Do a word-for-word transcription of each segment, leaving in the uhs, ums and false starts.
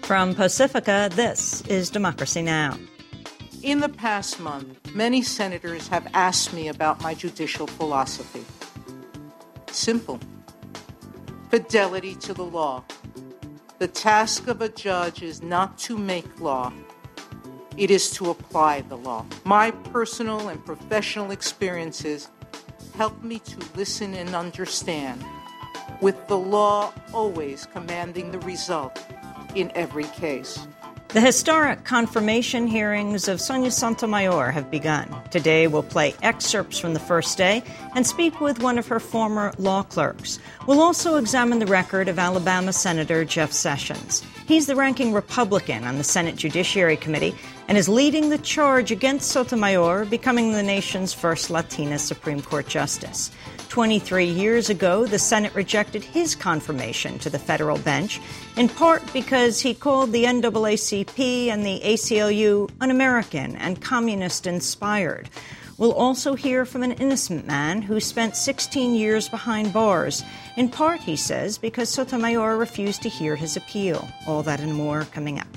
From Pacifica, this is Democracy Now! In the past month, many senators have asked me about my judicial philosophy. Simple. Fidelity to the law. The task of a judge is not to make law. It is to apply the law. My personal and professional experiences help me to listen and understand, with the law always commanding the result in every case. The historic confirmation hearings of Sonia Sotomayor have begun. Today we'll play excerpts from the first day and speak with one of her former law clerks. We'll also examine the record of Alabama Senator Jeff Sessions. He's the ranking Republican on the Senate Judiciary Committee and is leading the charge against Sotomayor, becoming the nation's first Latina Supreme Court justice. twenty-three years ago, the Senate rejected his confirmation to the federal bench, in part because he called the N double A C P and the A C L U un-American and communist-inspired. We'll also hear from an innocent man who spent sixteen years behind bars, in part, he says, because Sotomayor refused to hear his appeal. All that and more coming up.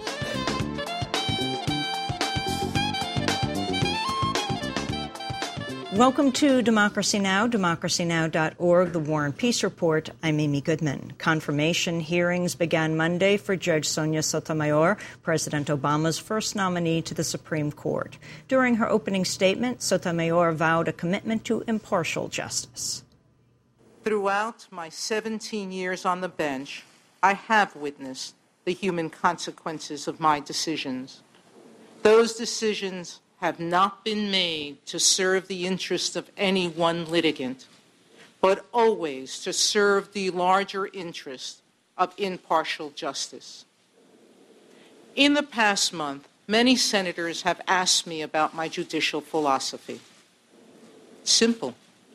Welcome to Democracy Now!, democracy now dot org, the War and Peace Report. I'm Amy Goodman. Confirmation hearings began Monday for Judge Sonia Sotomayor, President Obama's first nominee to the Supreme Court. During her opening statement, Sotomayor vowed a commitment to impartial justice. Throughout my seventeen years on the bench, I have witnessed the human consequences of my decisions. Those decisions have not been made to serve the interest of any one litigant, but always to serve the larger interest of impartial justice. In the past month, many senators have asked me about my judicial philosophy. Simple.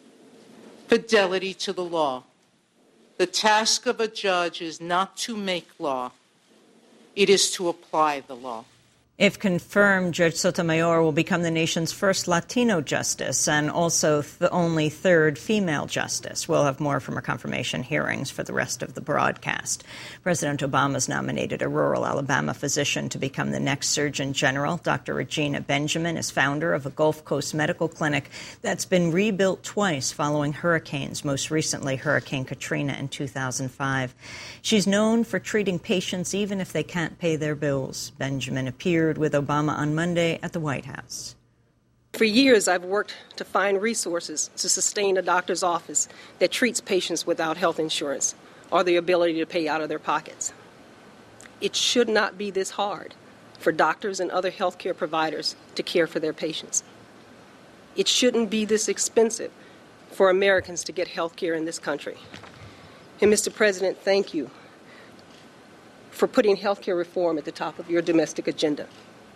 Fidelity to the law. The task of a judge is not to make law. It is to apply the law. If confirmed, Judge Sotomayor will become the nation's first Latino justice and also the only third female justice. We'll have more from her confirmation hearings for the rest of the broadcast. President Obama's nominated a rural Alabama physician to become the next Surgeon General. Doctor Regina Benjamin is founder of a Gulf Coast medical clinic that's been rebuilt twice following hurricanes, most recently Hurricane Katrina in two thousand five. She's known for treating patients even if they can't pay their bills. Benjamin appeared with Obama on Monday at the White House. For years, I've worked to find resources to sustain a doctor's office that treats patients without health insurance or the ability to pay out of their pockets. It should not be this hard for doctors and other healthcare providers to care for their patients. It shouldn't be this expensive for Americans to get health care in this country. And Mister President, thank you for putting health care reform at the top of your domestic agenda.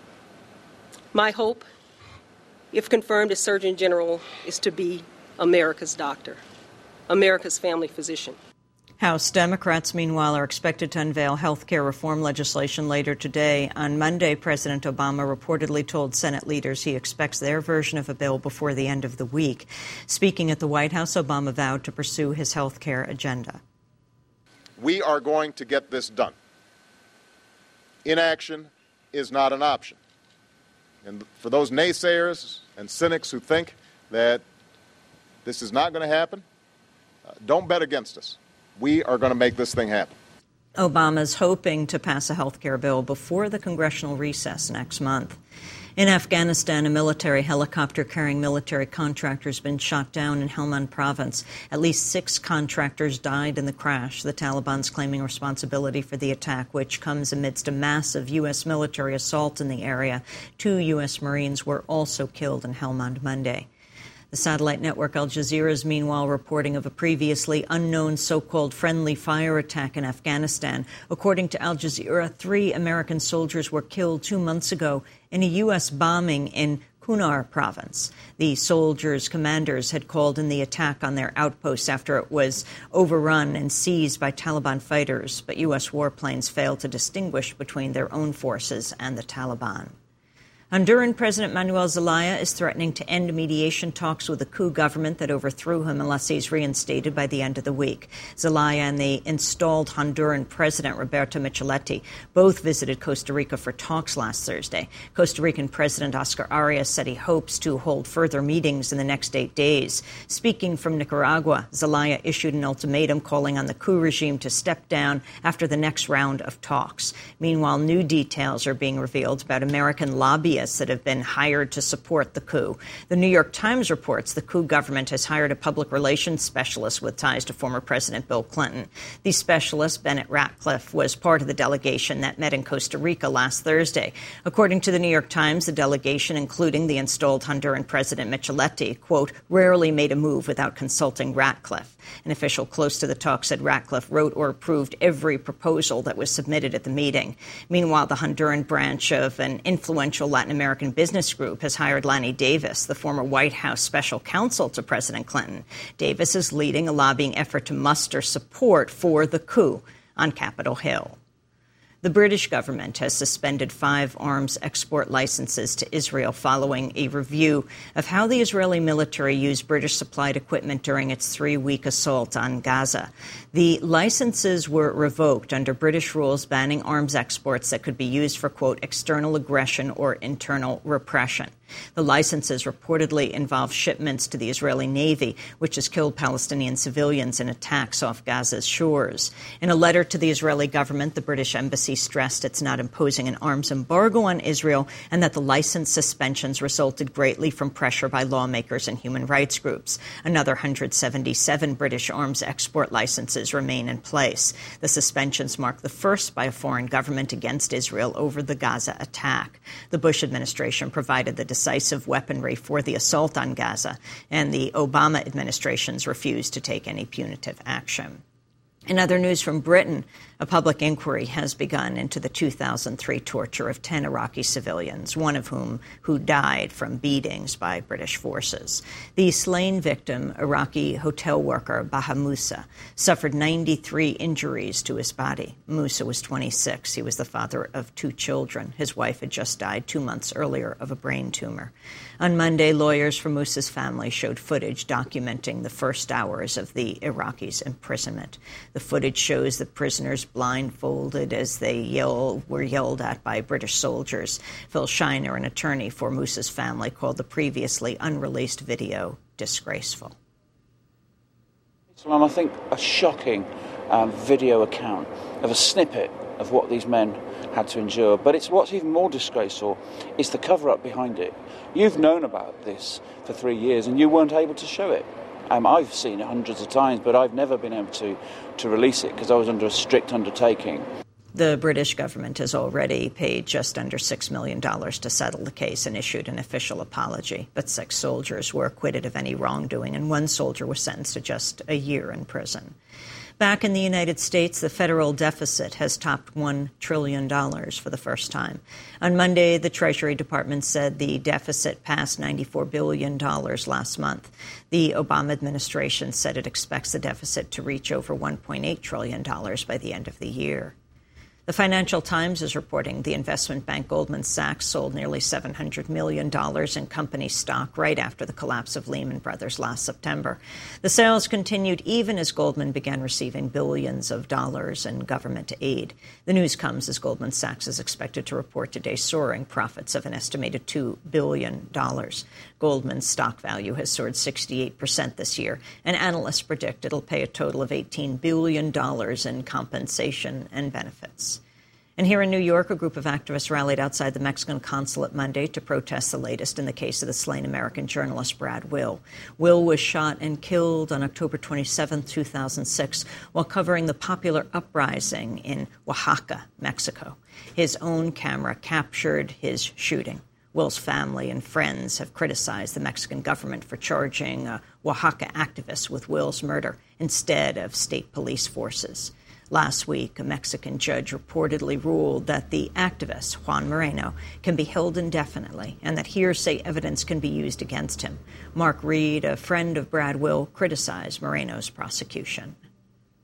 My hope, if confirmed as Surgeon General, is to be America's doctor, America's family physician. House Democrats, meanwhile, are expected to unveil health care reform legislation later today. On Monday, President Obama reportedly told Senate leaders he expects their version of a bill before the end of the week. Speaking at the White House, Obama vowed to pursue his health care agenda. We are going to get this done. Inaction is not an option. And for those naysayers and cynics who think that this is not going to happen, uh, don't bet against us. We are going to make this thing happen. Obama's hoping to pass a health care bill before the congressional recess next month. In Afghanistan, a military helicopter carrying military contractors has been shot down in Helmand province. At least six contractors died in the crash. The Taliban's claiming responsibility for the attack, which comes amidst a massive U S military assault in the area. Two U S Marines were also killed in Helmand Monday. The satellite network Al Jazeera is meanwhile reporting of a previously unknown so-called friendly fire attack in Afghanistan. According to Al Jazeera, three American soldiers were killed two months ago in a U S bombing in Kunar province. The soldiers' commanders had called in the attack on their outpost after it was overrun and seized by Taliban fighters, but U S warplanes failed to distinguish between their own forces and the Taliban. Honduran President Manuel Zelaya is threatening to end mediation talks with the coup government that overthrew him unless he's reinstated by the end of the week. Zelaya and the installed Honduran President Roberto Micheletti both visited Costa Rica for talks last Thursday. Costa Rican President Oscar Arias said he hopes to hold further meetings in the next eight days. Speaking from Nicaragua, Zelaya issued an ultimatum calling on the coup regime to step down after the next round of talks. Meanwhile, new details are being revealed about American lobbyists that have been hired to support the coup. The New York Times reports the coup government has hired a public relations specialist with ties to former President Bill Clinton. The specialist, Bennett Ratcliffe, was part of the delegation that met in Costa Rica last Thursday. According to the New York Times, the delegation, including the installed Honduran President Micheletti, quote, rarely made a move without consulting Ratcliffe. An official close to the talk said Ratcliffe wrote or approved every proposal that was submitted at the meeting. Meanwhile, the Honduran branch of an influential Latin American business group has hired Lanny Davis, the former White House special counsel to President Clinton. Davis is leading a lobbying effort to muster support for the coup on Capitol Hill. The British government has suspended five arms export licenses to Israel following a review of how the Israeli military used British-supplied equipment during its three-week assault on Gaza. The licenses were revoked under British rules banning arms exports that could be used for, quote, external aggression or internal repression. The licenses reportedly involve shipments to the Israeli Navy, which has killed Palestinian civilians in attacks off Gaza's shores. In a letter to the Israeli government, the British embassy stressed it's not imposing an arms embargo on Israel and that the license suspensions resulted greatly from pressure by lawmakers and human rights groups. Another one hundred seventy-seven British arms export licenses remain in place. The suspensions mark the first by a foreign government against Israel over the Gaza attack. The Bush administration provided the decisive weaponry for the assault on Gaza, and the Obama administration's refused to take any punitive action. In other news from Britain, a public inquiry has begun into the two thousand three torture of ten Iraqi civilians, one of whom who died from beatings by British forces. The slain victim, Iraqi hotel worker Baha Musa, suffered ninety-three injuries to his body. Musa was twenty-six. He was the father of two children. His wife had just died two months earlier of a brain tumor. On Monday, lawyers for Musa's family showed footage documenting the first hours of the Iraqis' imprisonment. The footage shows the prisoners blindfolded as they yell, were yelled at by British soldiers. Phil Shiner, an attorney for Musa's family, called the previously unreleased video disgraceful. I think a shocking um, video account of a snippet of what these men had to endure. But it's what's even more disgraceful is the cover-up behind it. You've known about this for three years and you weren't able to show it. Um, I've seen it hundreds of times, but I've never been able to, to release it because I was under a strict undertaking. The British government has already paid just under six million dollars to settle the case and issued an official apology. But six soldiers were acquitted of any wrongdoing, and one soldier was sentenced to just a year in prison. Back in the United States, the federal deficit has topped one trillion dollars for the first time. On Monday, the Treasury Department said the deficit passed ninety-four billion dollars last month. The Obama administration said it expects the deficit to reach over one point eight trillion dollars by the end of the year. The Financial Times is reporting the investment bank Goldman Sachs sold nearly seven hundred million dollars in company stock right after the collapse of Lehman Brothers last September. The sales continued even as Goldman began receiving billions of dollars in government aid. The news comes as Goldman Sachs is expected to report today soaring profits of an estimated two billion dollars. Goldman's stock value has soared sixty-eight percent this year, and analysts predict it'll pay a total of eighteen billion dollars in compensation and benefits. And here in New York, a group of activists rallied outside the Mexican consulate Monday to protest the latest in the case of the slain American journalist Brad Will. Will was shot and killed on October twenty-seventh, two thousand six, while covering the popular uprising in Oaxaca, Mexico. His own camera captured his shooting. Will's family and friends have criticized the Mexican government for charging uh, Oaxaca activists with Will's murder instead of state police forces. Last week, a Mexican judge reportedly ruled that the activist, Juan Moreno, can be held indefinitely and that hearsay evidence can be used against him. Mark Reed, a friend of Brad Will, criticized Moreno's prosecution.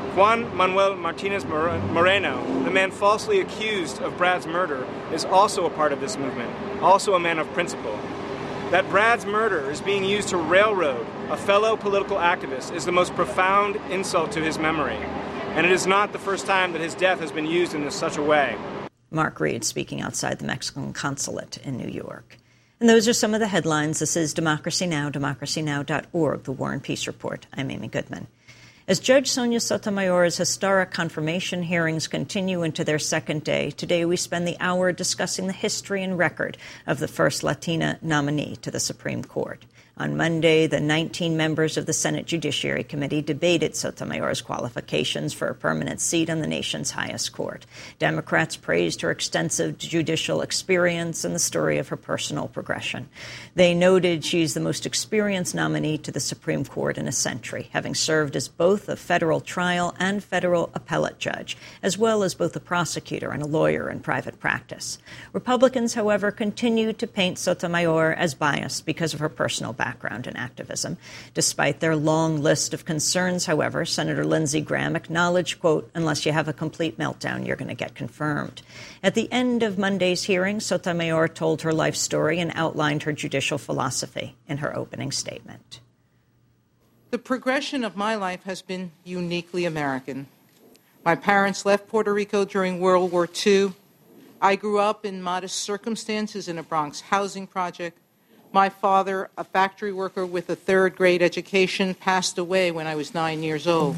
Juan Manuel Martinez Moreno, the man falsely accused of Brad's murder, is also a part of this movement, also a man of principle. That Brad's murder is being used to railroad a fellow political activist is the most profound insult to his memory, and it is not the first time that his death has been used in such a way. Mark Reed speaking outside the Mexican consulate in New York. And those are some of the headlines. This is Democracy Now!, democracy now dot org, the War and Peace Report. I'm Amy Goodman. As Judge Sonia Sotomayor's historic confirmation hearings continue into their second day, today we spend the hour discussing the history and record of the first Latina nominee to the Supreme Court. On Monday, the nineteen members of the Senate Judiciary Committee debated Sotomayor's qualifications for a permanent seat on the nation's highest court. Democrats praised her extensive judicial experience and the story of her personal progression. They noted she's the most experienced nominee to the Supreme Court in a century, having served as both a federal trial and federal appellate judge, as well as both a prosecutor and a lawyer in private practice. Republicans, however, continued to paint Sotomayor as biased because of her personal background. background in activism. Despite their long list of concerns, however, Senator Lindsey Graham acknowledged, quote, unless you have a complete meltdown, you're going to get confirmed. At the end of Monday's hearing, Sotomayor told her life story and outlined her judicial philosophy in her opening statement. The progression of my life has been uniquely American. My parents left Puerto Rico during World War Two. I grew up in modest circumstances in a Bronx housing project. My father, a factory worker with a third-grade education, passed away when I was nine years old.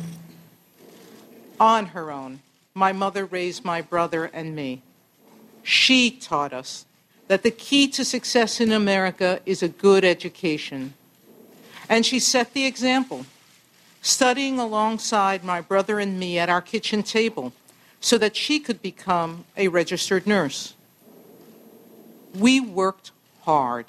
On her own, my mother raised my brother and me. She taught us that the key to success in America is a good education. And she set the example, studying alongside my brother and me at our kitchen table so that she could become a registered nurse. We worked hard.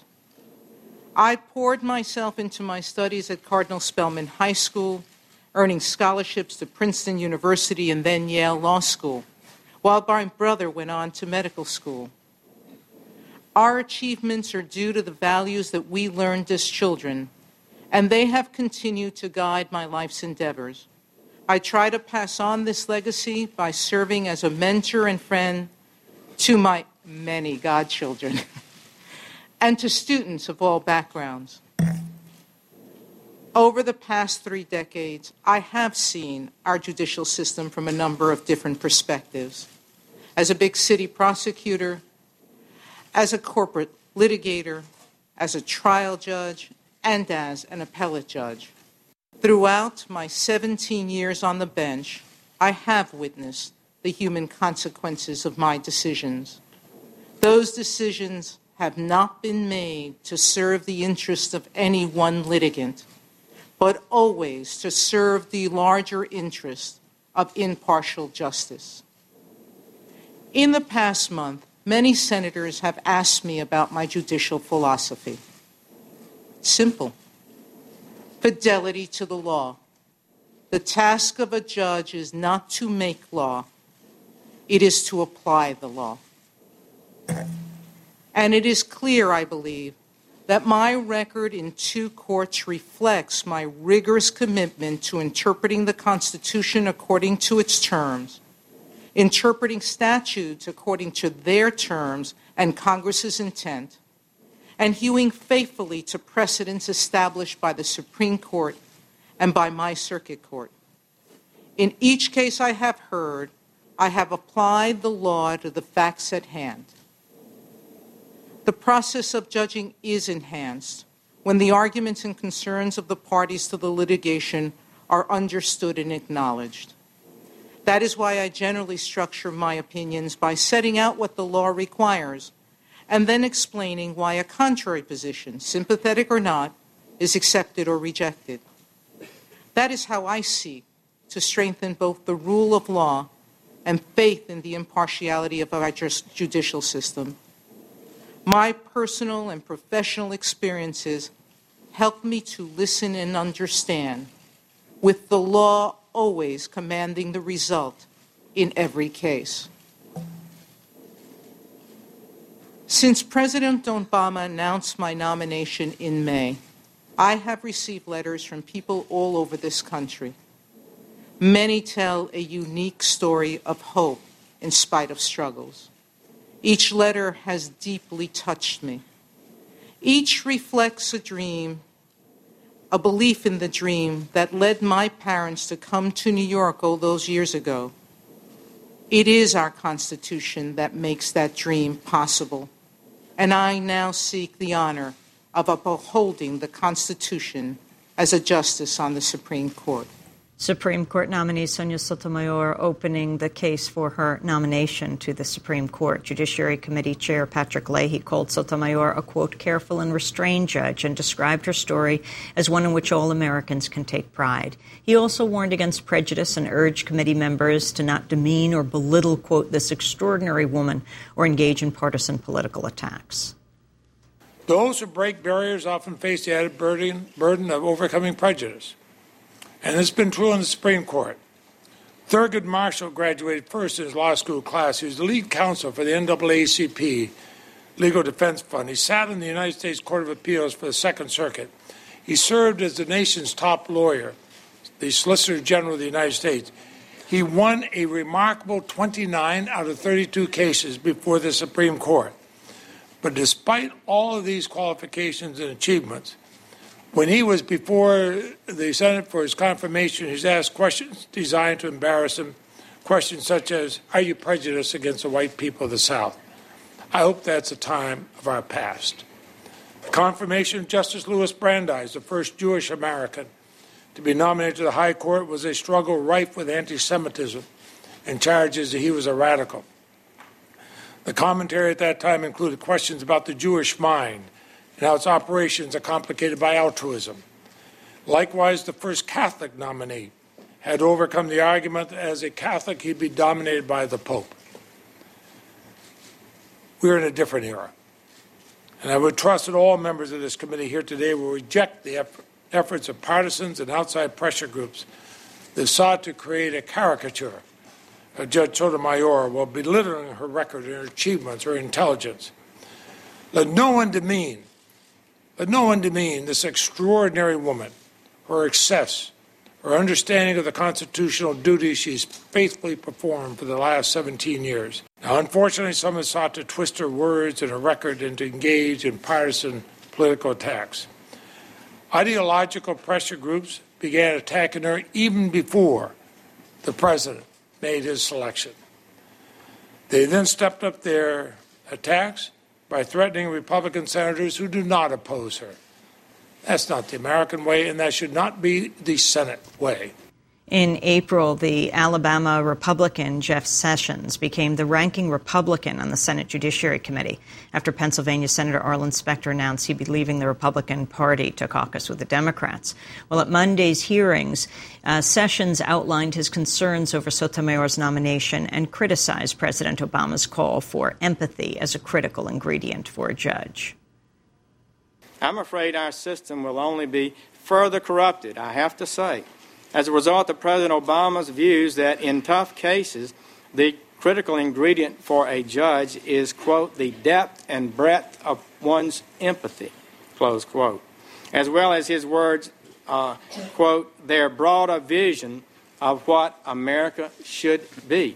I poured myself into my studies at Cardinal Spellman High School, earning scholarships to Princeton University and then Yale Law School, while my brother went on to medical school. Our achievements are due to the values that we learned as children, and they have continued to guide my life's endeavors. I try to pass on this legacy by serving as a mentor and friend to my many godchildren and to students of all backgrounds. Over the past three decades, I have seen our judicial system from a number of different perspectives. As a big city prosecutor, as a corporate litigator, as a trial judge, and as an appellate judge. Throughout my seventeen years on the bench, I have witnessed the human consequences of my decisions. Those decisions have not been made to serve the interests of any one litigant, but always to serve the larger interest of impartial justice. In the past month, many senators have asked me about my judicial philosophy. Simple. Fidelity to the law. The task of a judge is not to make law, it is to apply the law. And it is clear, I believe, that my record in two courts reflects my rigorous commitment to interpreting the Constitution according to its terms, interpreting statutes according to their terms and Congress's intent, and hewing faithfully to precedents established by the Supreme Court and by my circuit court. In each case I have heard, I have applied the law to the facts at hand. The process of judging is enhanced when the arguments and concerns of the parties to the litigation are understood and acknowledged. That is why I generally structure my opinions by setting out what the law requires and then explaining why a contrary position, sympathetic or not, is accepted or rejected. That is how I seek to strengthen both the rule of law and faith in the impartiality of our judicial system. My personal and professional experiences help me to listen and understand, with the law always commanding the result in every case. Since President Obama announced my nomination in May, I have received letters from people all over this country. Many tell a unique story of hope in spite of struggles. Each letter has deeply touched me. Each reflects a dream, a belief in the dream that led my parents to come to New York all those years ago. It is our Constitution that makes that dream possible, and I now seek the honor of upholding the Constitution as a justice on the Supreme Court. Supreme Court nominee Sonia Sotomayor opening the case for her nomination to the Supreme Court. Judiciary Committee Chair Patrick Leahy called Sotomayor a, quote, careful and restrained judge and described her story as one in which all Americans can take pride. He also warned against prejudice and urged committee members to not demean or belittle, quote, this extraordinary woman or engage in partisan political attacks. Those who break barriers often face the added burden, burden of overcoming prejudice. And it's been true in the Supreme Court. Thurgood Marshall graduated first in his law school class. He was the lead counsel for the N double A C P, Legal Defense Fund. He sat in the United States Court of Appeals for the Second Circuit. He served as the nation's top lawyer, the Solicitor General of the United States. He won a remarkable twenty-nine out of thirty-two cases before the Supreme Court. But despite all of these qualifications and achievements, when he was before the Senate for his confirmation, he was asked questions designed to embarrass him, questions such as, are you prejudiced against the white people of the South? I hope that's a time of our past. The confirmation of Justice Louis Brandeis, the first Jewish American to be nominated to the High Court, was a struggle rife with anti-Semitism and charges that he was a radical. The commentary at that time included questions about the Jewish mind, and how its operations are complicated by altruism. Likewise, the first Catholic nominee had to overcome the argument that as a Catholic he'd be dominated by the Pope. We're in a different era. And I would trust that all members of this committee here today will reject the effort, efforts of partisans and outside pressure groups that sought to create a caricature of Judge Sotomayor while belittling her record and her achievements, her intelligence. Let no one demean Let no one demean this extraordinary woman, her success, her understanding of the constitutional duties she's faithfully performed for the last seventeen years. Now, unfortunately, some have sought to twist her words and her record and to engage in partisan political attacks. Ideological pressure groups began attacking her even before the president made his selection. They then stepped up their attacks by threatening Republican senators who do not oppose her. That's not the American way, and that should not be the Senate way. In April, the Alabama Republican Jeff Sessions became the ranking Republican on the Senate Judiciary Committee after Pennsylvania Senator Arlen Specter announced he'd be leaving the Republican Party to caucus with the Democrats. Well, at Monday's hearings, uh, Sessions outlined his concerns over Sotomayor's nomination and criticized President Obama's call for empathy as a critical ingredient for a judge. I'm afraid our system will only be further corrupted, I have to say, as a result of President Obama's views that in tough cases, the critical ingredient for a judge is, quote, the depth and breadth of one's empathy, close quote, as well as his words, uh, quote, their broader vision of what America should be.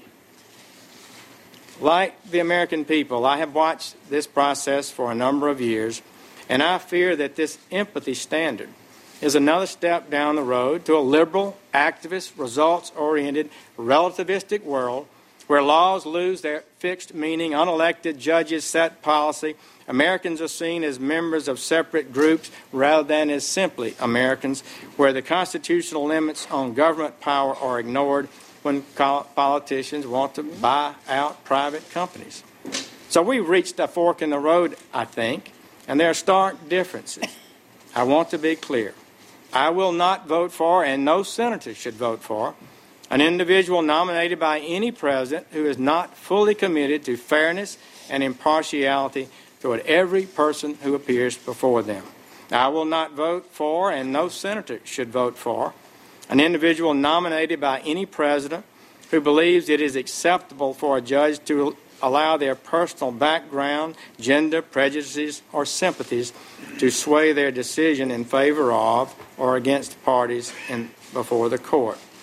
Like the American people, I have watched this process for a number of years, and I fear that this empathy standard is another step down the road to a liberal, activist, results-oriented, relativistic world where laws lose their fixed meaning, unelected judges set policy, Americans are seen as members of separate groups rather than as simply Americans, where the constitutional limits on government power are ignored when politicians want to buy out private companies. So we've reached a fork in the road, I think, and there are stark differences. I want to be clear. I will not vote for, and no senator should vote for, an individual nominated by any president who is not fully committed to fairness and impartiality toward every person who appears before them. I will not vote for, and no senator should vote for, an individual nominated by any president who believes it is acceptable for a judge to allow their personal background, gender, prejudices, or sympathies to sway their decision in favor of or against parties in, before the court.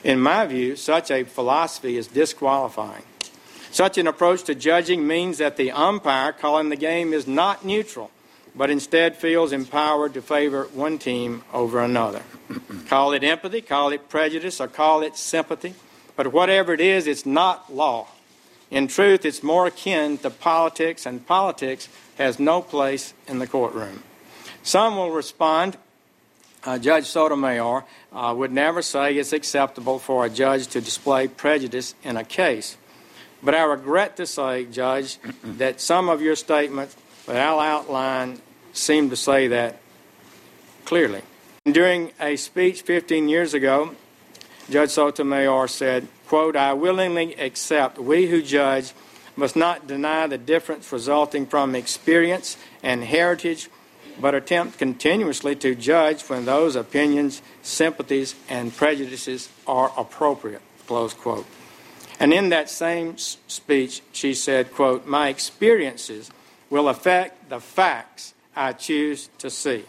In my view, such a philosophy is disqualifying. Such an approach to judging means that the umpire calling the game is not neutral, but instead feels empowered to favor one team over another. Call it empathy, call it prejudice, or call it sympathy, but whatever it is, it's not law. In truth, it's more akin to politics, and politics has no place in the courtroom. Some will respond, uh, Judge Sotomayor uh, would never say it's acceptable for a judge to display prejudice in a case. But I regret to say, Judge, that some of your statements that I'll outline seem to say that clearly. During a speech fifteen years ago, Judge Sotomayor said, quote, I willingly accept we who judge must not deny the difference resulting from experience and heritage, but attempt continuously to judge when those opinions, sympathies, and prejudices are appropriate, close quote. And in that same speech, she said, quote, my experiences will affect the facts I choose to see.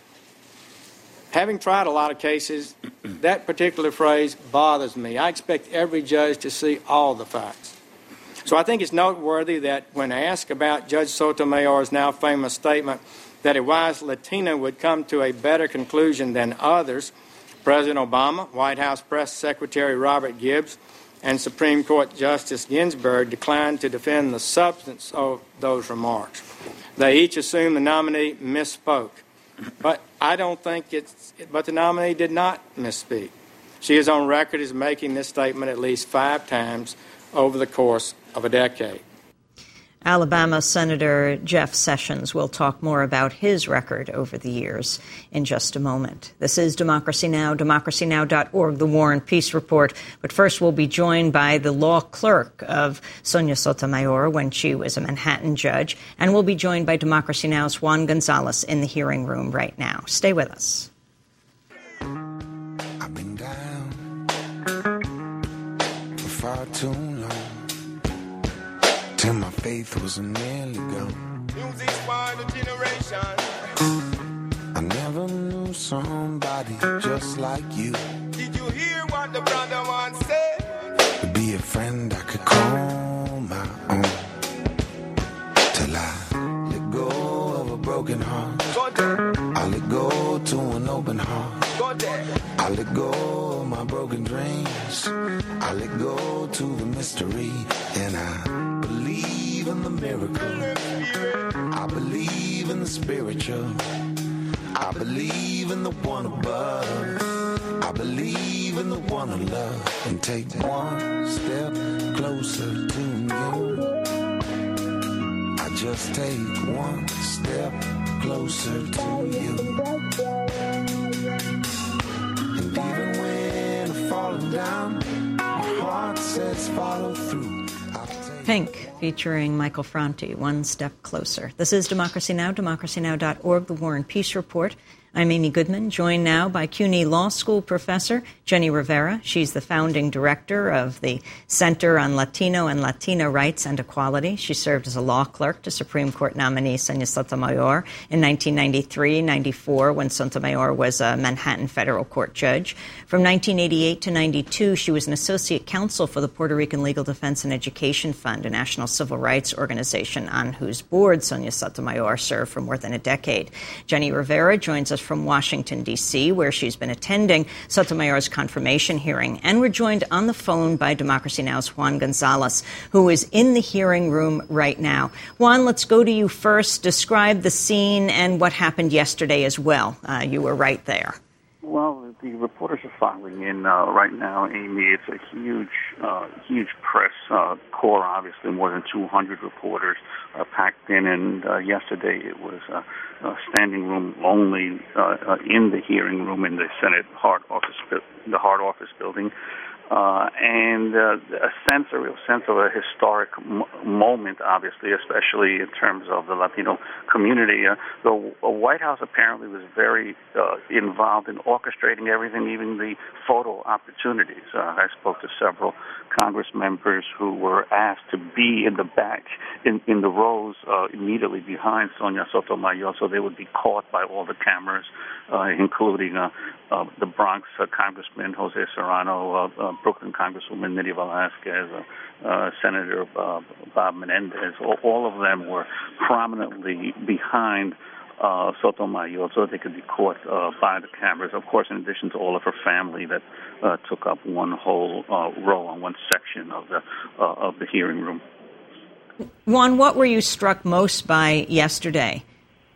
Having tried a lot of cases, that particular phrase bothers me. I expect every judge to see all the facts. So I think it's noteworthy that when asked about Judge Sotomayor's now famous statement that a wise Latina would come to a better conclusion than others, President Obama, White House Press Secretary Robert Gibbs, and Supreme Court Justice Ginsburg declined to defend the substance of those remarks. They each assumed the nominee misspoke. But I don't think it's, but the nominee did not misspeak. She is on record as making this statement at least five times over the course of a decade. Alabama Senator Jeff Sessions will talk more about his record over the years in just a moment. This is Democracy Now!, democracy now dot org, the War and Peace Report. But first, we'll be joined by the law clerk of Sonia Sotomayor when she was a Manhattan judge. And we'll be joined by Democracy Now!'s Juan Gonzalez in the hearing room right now. Stay with us. I've been down for far too long. Till my faith was nearly gone. Music's for the generation. I never knew somebody just like you. Did you hear what the brother once said? To be a friend I could call my own. Till I let go of a broken heart. I let go to an open heart. I let go of my broken dreams. I let go to the mystery. And I believe in the miracle. I believe in the spiritual. I believe in the one above. I believe in the one I love. And take one step closer to you. I just take one step closer to you. And even when I'm falling down, my heart says follow through. Pink, featuring Michael Franti, One Step Closer. This is Democracy Now!, democracy now dot org, the War and Peace Report. I'm Amy Goodman, joined now by C U N Y Law School professor Jenny Rivera. She's the founding director of the Center on Latino and Latina Rights and Equality. She served as a law clerk to Supreme Court nominee Sonia Sotomayor in nineteen ninety-three ninety-four when Sotomayor was a Manhattan federal court judge. From nineteen eighty-eight to ninety-two, she was an associate counsel for the Puerto Rican Legal Defense and Education Fund, a national civil rights organization on whose board Sonia Sotomayor served for more than a decade. Jenny Rivera joins us from Washington, D C, where she's been attending Sotomayor's confirmation hearing. And we're joined on the phone by Democracy Now!'s Juan Gonzalez, who is in the hearing room right now. Juan, let's go to you first. Describe the scene and what happened yesterday as well. Uh, you were right there. Well, the reporters are filing in uh, right now, Amy. It's a huge, uh, huge press uh, corps, obviously, more than two hundred reporters uh, packed in. And uh, yesterday it was uh, uh, standing room only uh, uh, in the hearing room in the Senate Hart office, the Hart office building. Uh, and uh, a sense, a real sense of a historic m- moment, obviously, especially in terms of the Latino community. Uh, the, the White House apparently was very uh, involved in orchestrating everything, even the photo opportunities. Uh, I spoke to several Congress members who were asked to be in the back, in, in the rows uh, immediately behind Sonia Sotomayor, so they would be caught by all the cameras, uh, including uh, uh, the Bronx uh, Congressman Jose Serrano, uh, uh, Brooklyn Congresswoman Nydia Velázquez, uh, uh, Senator uh, Bob Menendez. All, all of them were prominently behind uh, Sotomayor so that they could be caught uh, by the cameras. Of course, in addition to all of her family that uh, took up one whole uh, row on one section of the uh, of the hearing room. Juan, what were you struck most by yesterday?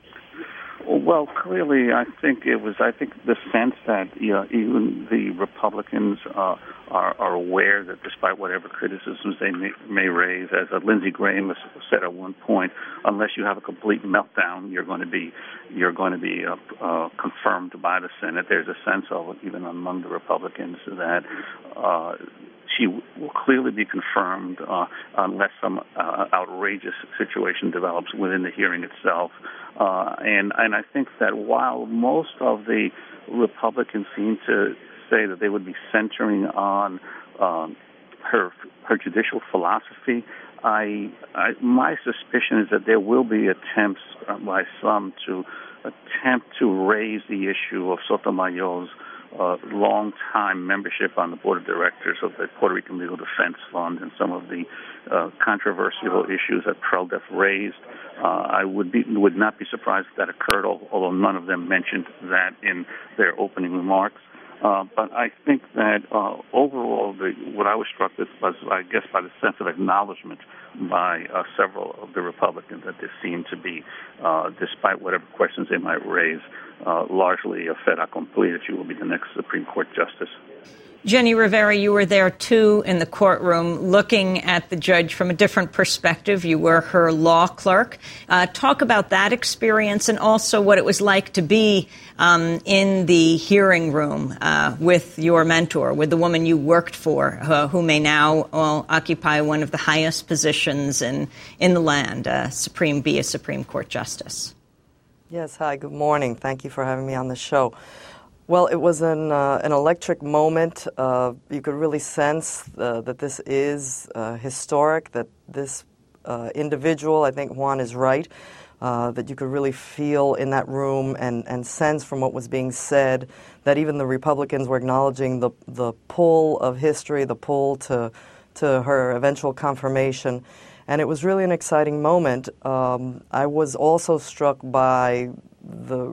Well, clearly, I think it was. I think the sense that you know, even the Republicans uh, are, are aware that, despite whatever criticisms they may, may raise, as uh, Lindsey Graham said at one point, unless you have a complete meltdown, you're going to be you're going to be uh, uh, confirmed by the Senate. There's a sense of even among the Republicans that. Uh, She will clearly be confirmed uh, unless some uh, outrageous situation develops within the hearing itself. Uh, and, and I think that while most of the Republicans seem to say that they would be centering on um, her her judicial philosophy, I, I my suspicion is that there will be attempts by some to attempt to raise the issue of Sotomayor's Uh, long-time membership on the board of directors of the Puerto Rican Legal Defense Fund and some of the uh, controversial issues that PRELDEF raised. Uh, I would be would not be surprised if that occurred, although none of them mentioned that in their opening remarks. Uh, but I think that uh, overall, the, what I was struck with was, I guess, by the sense of acknowledgement by uh, several of the Republicans that this seemed to be, uh, despite whatever questions they might raise, uh, largely a fait accompli that she will be the next Supreme Court justice. Jenny Rivera, you were there, too, in the courtroom, looking at the judge from a different perspective. You were her law clerk. Uh, talk about that experience and also what it was like to be um, in the hearing room uh, with your mentor, with the woman you worked for, uh, who may now well, occupy one of the highest positions in, in the land, uh, Supreme, be a Supreme Court justice. Yes, hi, good morning. Thank you for having me on the show. Well, it was an uh, an electric moment. Uh, you could really sense uh, that this is uh, historic, that this uh, individual, I think Juan is right, uh, that you could really feel in that room and, and sense from what was being said that even the Republicans were acknowledging the, the pull of history, the pull to, to her eventual confirmation. And it was really an exciting moment. Um, I was also struck by the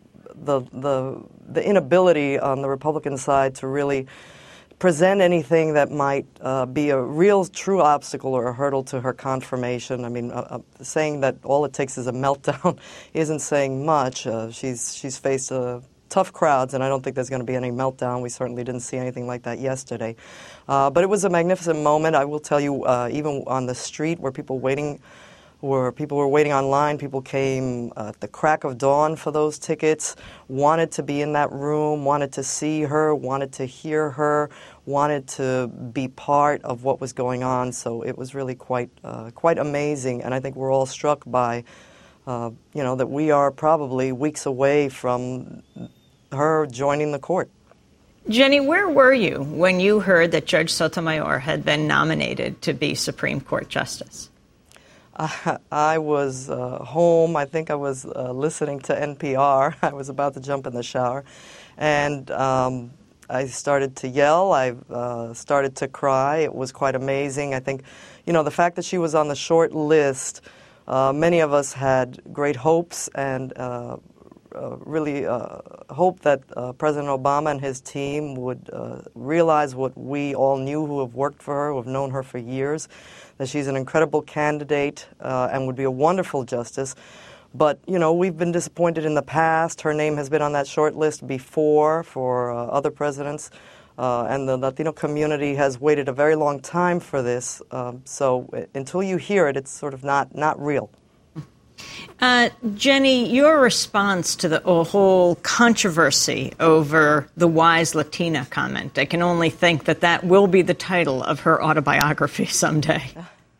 the the the inability on the Republican side to really present anything that might uh, be a real, true obstacle or a hurdle to her confirmation. I mean, uh, uh, saying that all it takes is a meltdown isn't saying much. Uh, she's she's faced uh, tough crowds, and I don't think there's going to be any meltdown. We certainly didn't see anything like that yesterday. Uh, but it was a magnificent moment. I will tell you, uh, even on the street where people waiting where people were waiting online. People came uh, at the crack of dawn for those tickets, wanted to be in that room, wanted to see her, wanted to hear her, wanted to be part of what was going on. So it was really quite uh, quite amazing, and I think we're all struck by, uh, you know, that we are probably weeks away from her joining the court. Jenny, where were you when you heard that Judge Sotomayor had been nominated to be Supreme Court Justice? Uh, I was uh, home. I think I was uh, listening to N P R. I was about to jump in the shower. And um, I started to yell. I uh, started to cry. It was quite amazing. I think, you know, the fact that she was on the short list, uh, many of us had great hopes and uh, uh, really uh, hoped that uh, President Obama and his team would uh, realize what we all knew who have worked for her, who have known her for years, that she's an incredible candidate uh, and would be a wonderful justice. But, you know, we've been disappointed in the past. Her name has been on that short list before for uh, other presidents, uh, and the Latino community has waited a very long time for this. Um, so until you hear it, it's sort of not, not real. Uh, Jenny, your response to the whole controversy over the wise Latina comment, I can only think that that will be the title of her autobiography someday.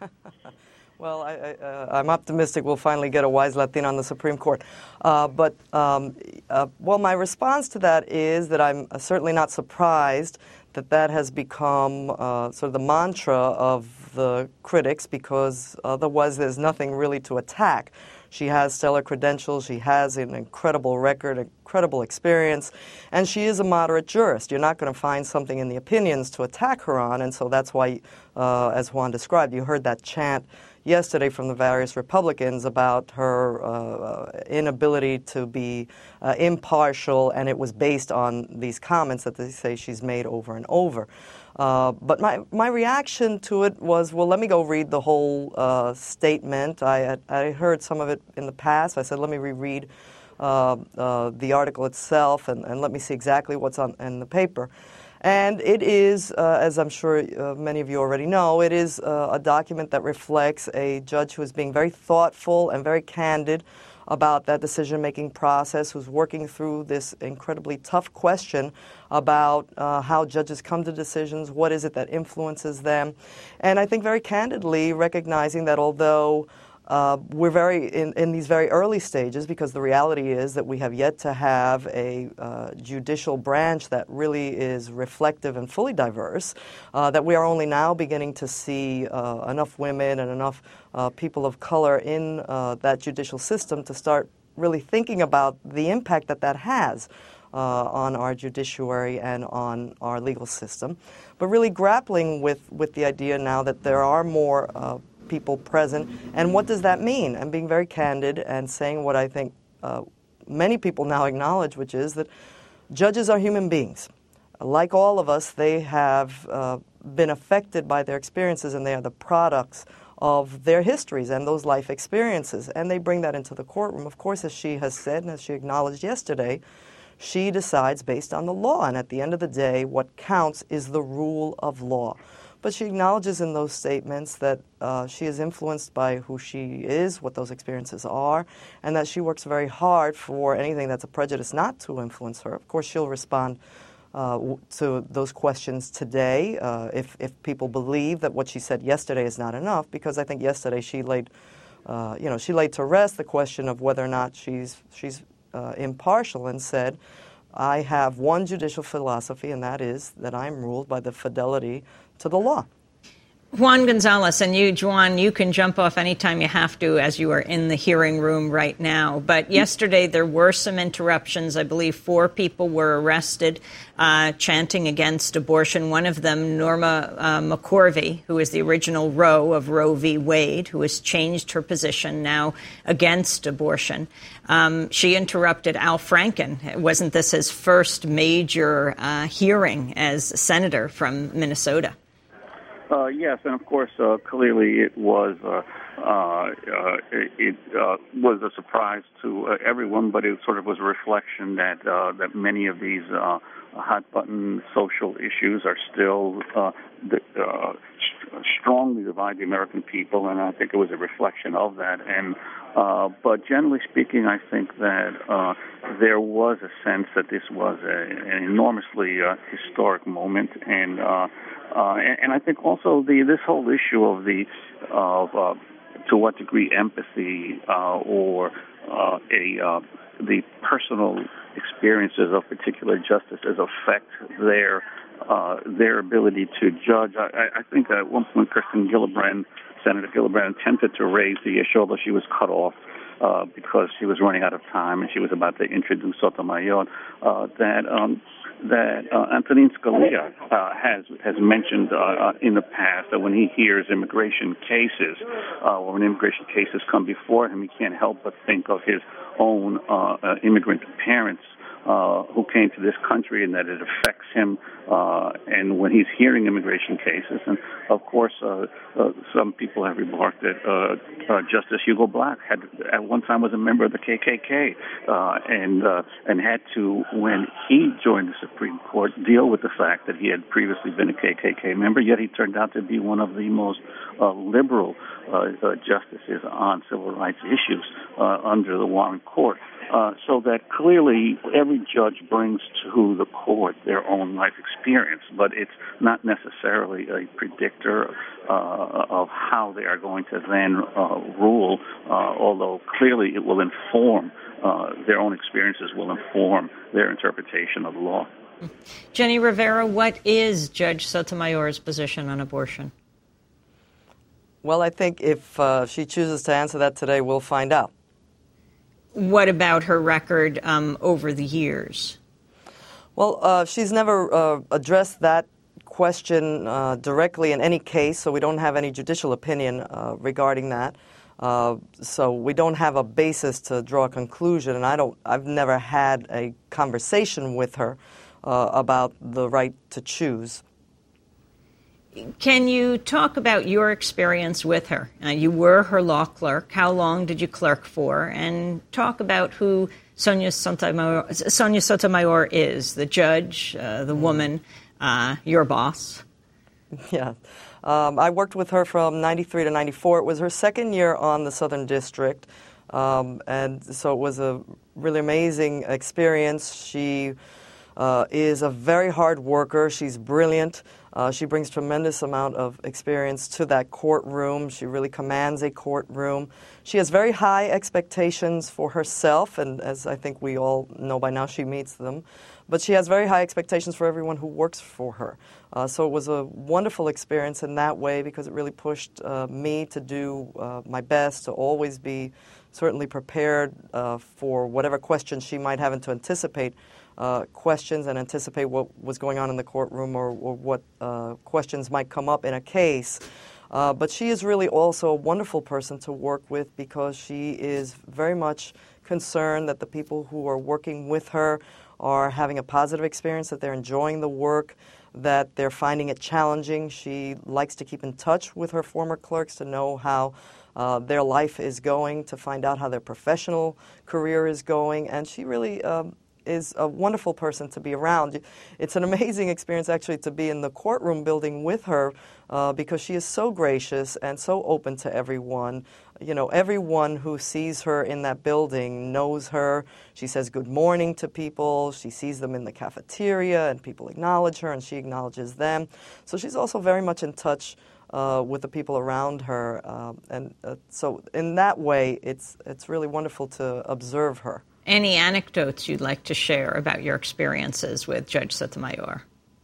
Well, I, I, uh, I'm optimistic we'll finally get a wise Latina on the Supreme Court. Uh, but, um, uh, well, my response to that is that I'm certainly not surprised that that has become uh, sort of the mantra of the critics, because otherwise there's nothing really to attack. She has stellar credentials, she has an incredible record, incredible experience, and she is a moderate jurist. You're not going to find something in the opinions to attack her on, and so that's why, uh, as Juan described, you heard that chant yesterday from the various Republicans about her uh, inability to be uh, impartial, and it was based on these comments that they say she's made over and over. Uh, but my, my reaction to it was, well, let me go read the whole uh, statement. I had, I heard some of it in the past. I said, let me reread uh, uh, the article itself and, and let me see exactly what's on in the paper. And it is, uh, as I'm sure uh, many of you already know, it is uh, a document that reflects a judge who is being very thoughtful and very candid about that decision-making process, who's working through this incredibly tough question about uh, how judges come to decisions, what is it that influences them. And I think very candidly recognizing that although Uh, we're very in, in these very early stages, because the reality is that we have yet to have a uh, judicial branch that really is reflective and fully diverse, uh, that we are only now beginning to see uh, enough women and enough uh, people of color in uh, that judicial system to start really thinking about the impact that that has uh, on our judiciary and on our legal system, but really grappling with, with the idea now that there are more uh, people present, and what does that mean? And being very candid and saying what I think uh, many people now acknowledge, which is that judges are human beings. Like all of us, they have uh, been affected by their experiences, and they are the products of their histories and those life experiences, and they bring that into the courtroom. Of course, as she has said, and as she acknowledged yesterday, she decides based on the law, and at the end of the day, what counts is the rule of law. But she acknowledges in those statements that uh, she is influenced by who she is, what those experiences are, and that she works very hard for anything that's a prejudice not to influence her. Of course, she'll respond uh, to those questions today uh, if, if people believe that what she said yesterday is not enough, because I think yesterday she laid, uh, you know, she laid to rest the question of whether or not she's, she's uh, impartial, and said, I have one judicial philosophy, and that is that I'm ruled by the fidelity to the law. Juan Gonzalez, and you, Juan, you can jump off anytime you have to, as you are in the hearing room right now. But yesterday there were some interruptions. I believe four people were arrested uh, chanting against abortion. One of them, Norma uh, McCorvey, who is the original Roe of Roe v. Wade, who has changed her position now against abortion. Um, she interrupted Al Franken. Wasn't this his first major uh, hearing as senator from Minnesota? Uh, yes, and of course, uh, clearly it was uh, uh, uh, it uh, was a surprise to uh, everyone, but it sort of was a reflection that uh, that many of these uh, hot-button social issues are still uh, the, uh, strongly divide the American people, and I think it was a reflection of that. And uh, but generally speaking, I think that uh, there was a sense that this was a, an enormously uh, historic moment, and. Uh, Uh, and, and I think also the this whole issue of the of uh, to what degree empathy uh, or uh, a uh, the personal experiences of particular justices affect their uh, their ability to judge. I, I think at one point Kirsten Gillibrand, Senator Gillibrand, attempted to raise the issue, although she was cut off uh, because she was running out of time and she was about to introduce Sotomayor. Uh, that. Um, that uh, Antonin Scalia uh, has has mentioned uh, in the past that when he hears immigration cases, uh, or when immigration cases come before him, he can't help but think of his own uh, uh, immigrant parents uh, who came to this country, and that it affects him Uh, and when he's hearing immigration cases, and of course, uh, uh, some people have remarked that uh, uh, Justice Hugo Black had at one time was a member of the K K K, uh, and uh, and had to, when he joined the Supreme Court, deal with the fact that he had previously been a K K K member. Yet he turned out to be one of the most uh, liberal uh, uh, justices on civil rights issues uh, under the Warren Court. Uh, so that clearly every judge brings to the court their own life experience, but it's not necessarily a predictor uh, of how they are going to then uh, rule, uh, although clearly it will inform, uh, their own experiences will inform their interpretation of law. Jenny Rivera, what is Judge Sotomayor's position on abortion? Well, I think if uh, she chooses to answer that today, we'll find out. What about her record um, over the years? Well, uh, she's never uh, addressed that question uh, directly in any case, so we don't have any judicial opinion uh, regarding that. Uh, so we don't have a basis to draw a conclusion, and I don't. I've never had a conversation with her uh, about the right to choose. Can you talk about your experience with her? Uh, you were her law clerk. How long did you clerk for? And talk about who Sonia Sotomayor, Sonia Sotomayor is, the judge, uh, the woman, uh, your boss. Yeah. Um, I worked with her from ninety-three to ninety-four. It was her second year on the Southern District, um, and so it was a really amazing experience. She uh, is a very hard worker. She's brilliant. Uh, she brings tremendous amount of experience to that courtroom. She really commands a courtroom. She has very high expectations for herself, and as I think we all know by now, she meets them. But she has very high expectations for everyone who works for her. Uh, so it was a wonderful experience in that way because it really pushed uh, me to do uh, my best, to always be certainly prepared uh, for whatever questions she might have and to anticipate Uh, questions and anticipate what was going on in the courtroom or, or what uh, questions might come up in a case. Uh, but she is really also a wonderful person to work with because she is very much concerned that the people who are working with her are having a positive experience, that they're enjoying the work, that they're finding it challenging. She likes to keep in touch with her former clerks to know how uh, their life is going, to find out how their professional career is going, and she really um, is a wonderful person to be around. It's an amazing experience actually to be in the courtroom building with her uh, because she is so gracious and so open to everyone. You know, everyone who sees her in that building knows her. She says good morning to people. She sees them in the cafeteria and people acknowledge her and she acknowledges them. So she's also very much in touch uh, with the people around her. Uh, and uh, so in that way, it's, it's really wonderful to observe her. Any anecdotes you'd like to share about your experiences with Judge Sotomayor?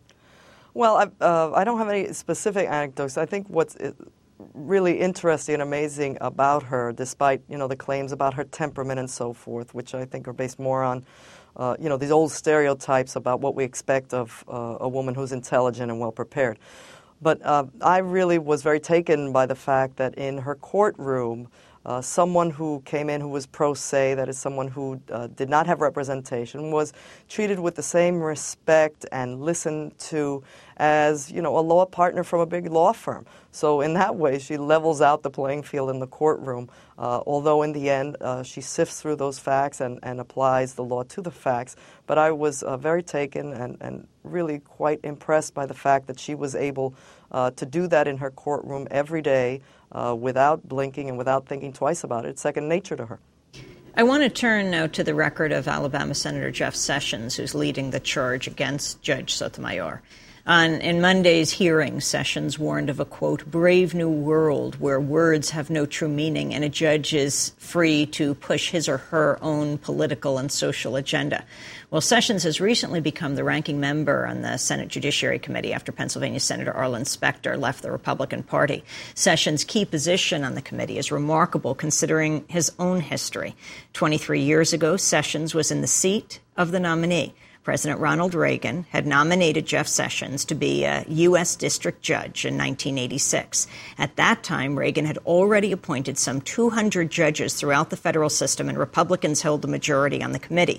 Well, I, uh, I don't have any specific anecdotes. I think what's really interesting and amazing about her, despite, you know, the claims about her temperament and so forth, which I think are based more on, uh, you know, these old stereotypes about what we expect of uh, a woman who's intelligent and well-prepared. But uh, I really was very taken by the fact that in her courtroom, Uh, someone who came in who was pro se, that is someone who uh, did not have representation, was treated with the same respect and listened to as, you know, a law partner from a big law firm. So in that way, she levels out the playing field in the courtroom, uh, although in the end, uh, she sifts through those facts and, and applies the law to the facts. But I was uh, very taken and, and really quite impressed by the fact that she was able uh, to do that in her courtroom every day, Uh, without blinking and without thinking twice about it. It's second nature to her. I want to turn now to the record of Alabama Senator Jeff Sessions, who's leading the charge against Judge Sotomayor. On, in Monday's hearing, Sessions warned of a, quote, brave new world where words have no true meaning and a judge is free to push his or her own political and social agenda. Well, Sessions has recently become the ranking member on the Senate Judiciary Committee after Pennsylvania Senator Arlen Specter left the Republican Party. Sessions' key position on the committee is remarkable considering his own history. twenty-three years ago, Sessions was in the seat of the nominee. President Ronald Reagan had nominated Jeff Sessions to be a U S district judge in nineteen eighty-six. At that time, Reagan had already appointed some two hundred judges throughout the federal system, and Republicans held the majority on the committee.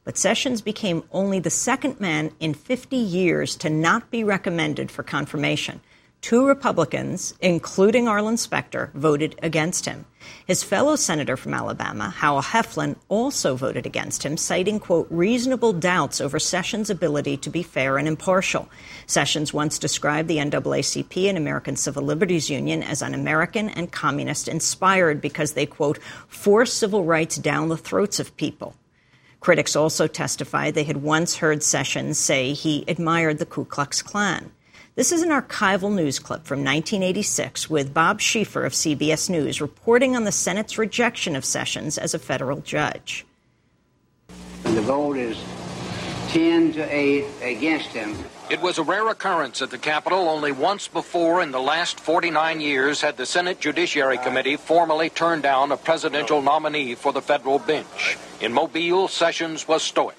But Sessions became only the second man in fifty years to not be recommended for confirmation. Two Republicans, including Arlen Specter, voted against him. His fellow senator from Alabama, Howell Heflin, also voted against him, citing, quote, reasonable doubts over Sessions' ability to be fair and impartial. Sessions once described the N double A C P and American Civil Liberties Union as un-American and communist-inspired because they, quote, force civil rights down the throats of people. Critics also testified they had once heard Sessions say he admired the Ku Klux Klan. This is an archival news clip from nineteen eighty-six with Bob Schieffer of C B S News reporting on the Senate's rejection of Sessions as a federal judge. And the vote is ten to eight against him. It was a rare occurrence at the Capitol. Only once before in the last forty-nine years had the Senate Judiciary Committee formally turned down a presidential nominee for the federal bench. In Mobile, Sessions was stoic.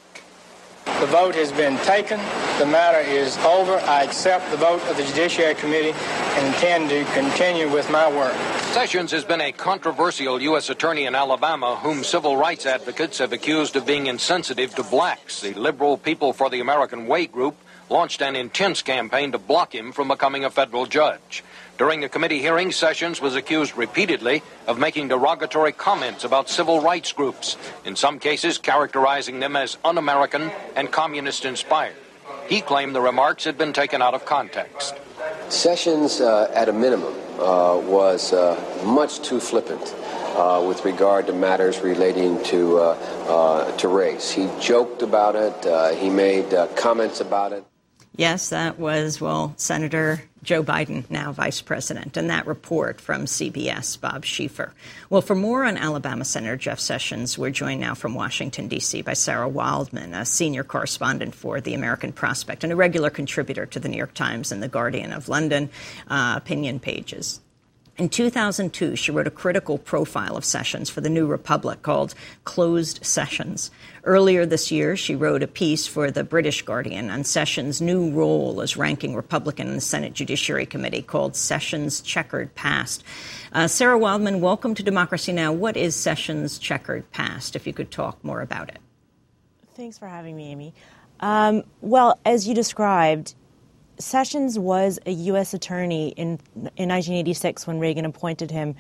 The vote has been taken. The matter is over. I accept the vote of the Judiciary Committee and intend to continue with my work. Sessions has been a controversial U S attorney in Alabama whom civil rights advocates have accused of being insensitive to blacks. The liberal People for the American Way group launched an intense campaign to block him from becoming a federal judge. During the committee hearing, Sessions was accused repeatedly of making derogatory comments about civil rights groups, in some cases characterizing them as un-American and communist-inspired. He claimed the remarks had been taken out of context. Sessions, uh, at a minimum, uh, was uh, much too flippant uh, with regard to matters relating to, uh, uh, to race. He joked about it. Uh, he made uh, comments about it. Yes, that was, well, Senator Joe Biden, now vice president, and that report from C B S, Bob Schieffer. Well, for more on Alabama Senator Jeff Sessions, we're joined now from Washington, D C by Sarah Wildman, a senior correspondent for The American Prospect and a regular contributor to The New York Times and The Guardian of London uh, opinion pages. In two thousand two, she wrote a critical profile of Sessions for The New Republic called Closed Sessions. Earlier this year, she wrote a piece for the British Guardian on Sessions' new role as ranking Republican in the Senate Judiciary Committee called Sessions' Checkered Past. Uh, Sarah Wildman, welcome to Democracy Now! What is Sessions' checkered past, if you could talk more about it? Thanks for having me, Amy. Um, well, as you described, Sessions was a U S attorney in in nineteen eighty-six when Reagan appointed him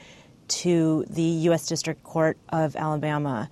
to the U S District Court of Alabama.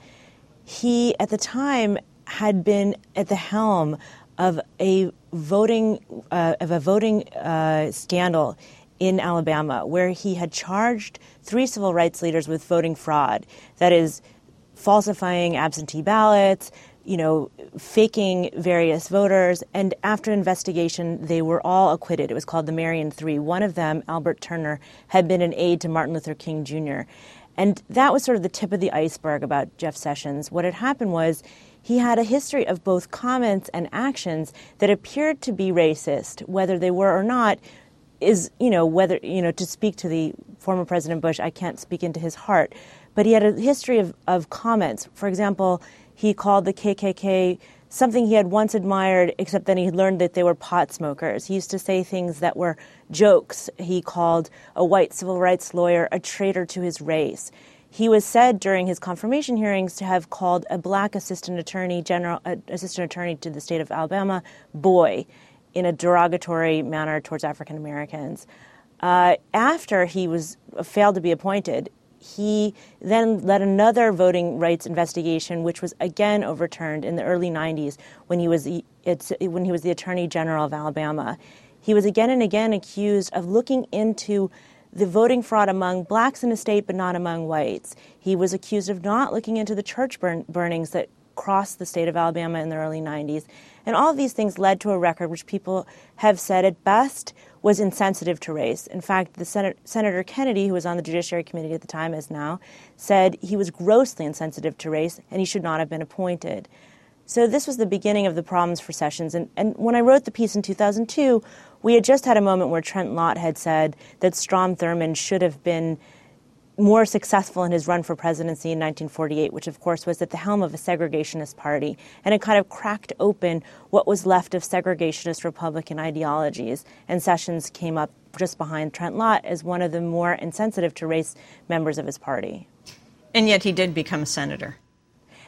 He, at the time, had been at the helm of a voting uh, of a voting uh, scandal in Alabama, where he had charged three civil rights leaders with voting fraud. That is, falsifying absentee ballots, you know, faking various voters, and after investigation, they were all acquitted. It was called the Marion Three. One of them, Albert Turner, had been an aide to Martin Luther King Junior And that was sort of the tip of the iceberg about Jeff Sessions. What had happened was he had a history of both comments and actions that appeared to be racist, whether they were or not. Is, you know, whether, you know, to speak to the former President Bush, I can't speak into his heart, but he had a history of, of comments. For example, he called the K K K something he had once admired, except then he learned that they were pot smokers. He used to say things that were jokes. He called a white civil rights lawyer a traitor to his race. He was said during his confirmation hearings to have called a black assistant attorney general, uh, assistant attorney to the state of Alabama, boy, in a derogatory manner towards African Americans. Uh, after he was failed to be appointed, he then led another voting rights investigation, which was again overturned in the early nineties when he was the, it's, when he was the Attorney General of Alabama. He was again and again accused of looking into the voting fraud among blacks in the state, but not among whites. He was accused of not looking into the church burn, burnings that crossed the state of Alabama in the early nineties. And all of these things led to a record which people have said at best was insensitive to race. In fact, the Sen- Senator Kennedy, who was on the Judiciary Committee at the time as now, said he was grossly insensitive to race and he should not have been appointed. So this was the beginning of the problems for Sessions. And, and when I wrote the piece in two thousand two, we had just had a moment where Trent Lott had said that Strom Thurmond should have been more successful in his run for presidency in nineteen forty-eight, which of course was at the helm of a segregationist party. And it kind of cracked open what was left of segregationist Republican ideologies. And Sessions came up just behind Trent Lott as one of the more insensitive to race members of his party. And yet he did become a senator.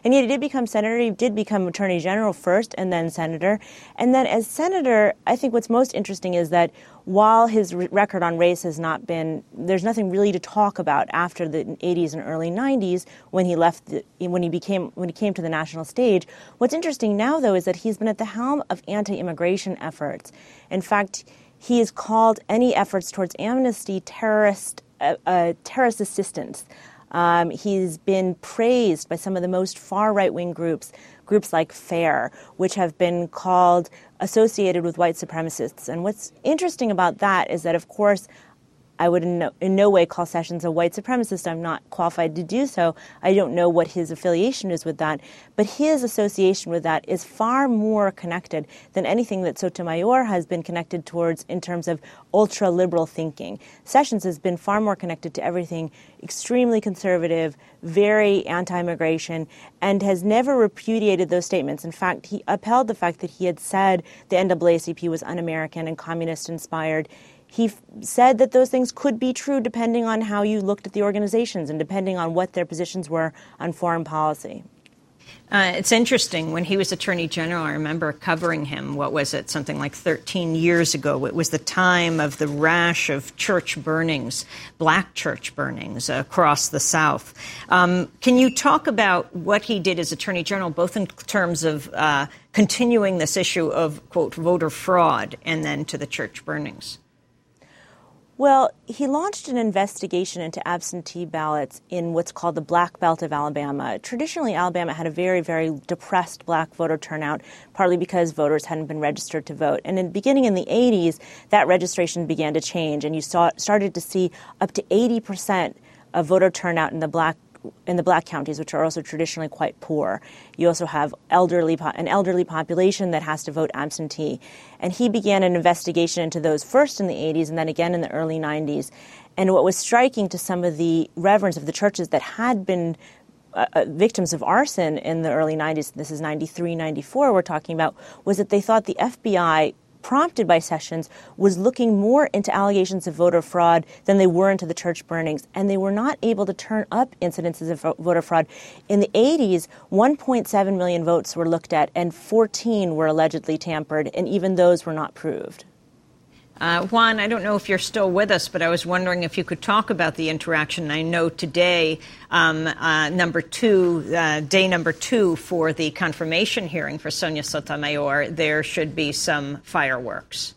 And yet he did become senator. He did become attorney general first and then senator. And then as senator, I think what's most interesting is that while his re- record on race has not been, there's nothing really to talk about after the eighties and early nineties when he left, the, when he became, when he came to the national stage. What's interesting now, though, is that he's been at the helm of anti-immigration efforts. In fact, he has called any efforts towards amnesty terrorist, uh, uh, terrorist assistance. Um, he's been praised by some of the most far right-wing groups, groups like FAIR, which have been called associated with white supremacists. And what's interesting about that is that, of course, I would in no, in no way call Sessions a white supremacist. I'm not qualified to do so. I don't know what his affiliation is with that. But his association with that is far more connected than anything that Sotomayor has been connected towards in terms of ultra-liberal thinking. Sessions has been far more connected to everything extremely conservative, very anti-immigration, and has never repudiated those statements. In fact, he upheld the fact that he had said the N double A C P was un-American and communist-inspired. He f- said that those things could be true depending on how you looked at the organizations and depending on what their positions were on foreign policy. Uh, it's interesting. When he was Attorney General, I remember covering him, what was it, something like thirteen years ago. It was the time of the rash of church burnings, black church burnings across the South. Um, can you talk about what he did as Attorney General, both in terms of uh, continuing this issue of, quote, voter fraud and then to the church burnings? Well, he launched an investigation into absentee ballots in what's called the Black Belt of Alabama. Traditionally, Alabama had a very, very depressed black voter turnout, partly because voters hadn't been registered to vote. And in beginning in the eighties, that registration began to change, and you saw started to see up to eighty percent of voter turnout in the black in the black counties, which are also traditionally quite poor. You also have elderly an elderly population that has to vote absentee. And he began an investigation into those first in the eighties and then again in the early nineties. And what was striking to some of the reverends of the churches that had been uh, victims of arson in the early nineties, this is ninety-three, ninety-four we're talking about, was that they thought the F B I, prompted by Sessions, was looking more into allegations of voter fraud than they were into the church burnings. And they were not able to turn up incidences of voter fraud. In the eighties, one point seven million votes were looked at and fourteen were allegedly tampered, and even those were not proved. Uh, Juan, I don't know if you're still with us, but I was wondering if you could talk about the interaction. I know today, um, uh, number two, uh, day number two for the confirmation hearing for Sonia Sotomayor, there should be some fireworks.